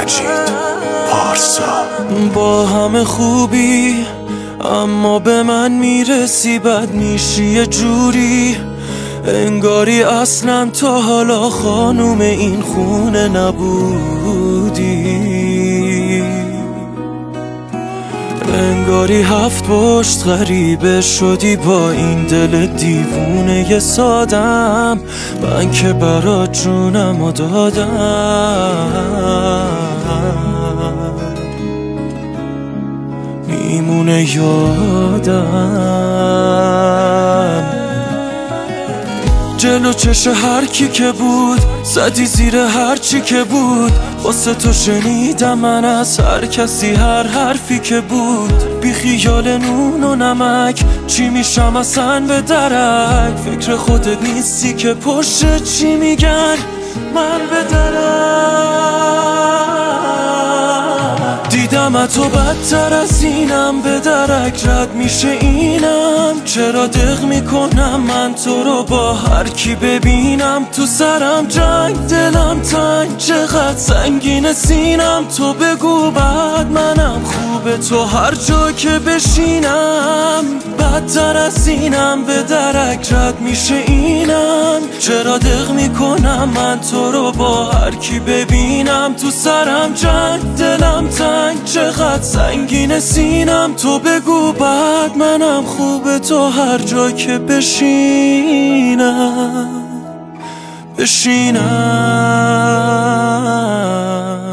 مجید پارسا. با همه خوبی اما به من میرسی بد میشی یه جوری، انگاری اصلا تا حالا خانوم این خونه نبودی، انگاری هفت پشت غریبه شدی با این دل دیوونه ی سادم. من که برات جونمو دادم، میمونه یادم. جلو چش هر کی که بود زدی زیر هر چی که بود، واسه تو شنیدم من از هر کسی هر حرفی که بود. بی خیال نون و نمک چی میشم اصلا به درک، فکر خودت نیستی که پشت چی میگن من به درک. دیدم تو بدتر از اینم به درک رد میشه اینم، چرا دق میکنم من تو رو با هر کی ببینم. تو سرم جنگ دلم تنگ چقدر سنگین سینم، تو بگو بعد منم خوبه تو هر جا که بشینم. بدتر از اینم به درک رد میشه اینم، چرا دق میکنم من تو رو با هر کی ببینم. تو سرم جنگ دلم تنگ چقدر سنگین سینم، تو بگو بعد منم خوبه تو هر جا که بشینم.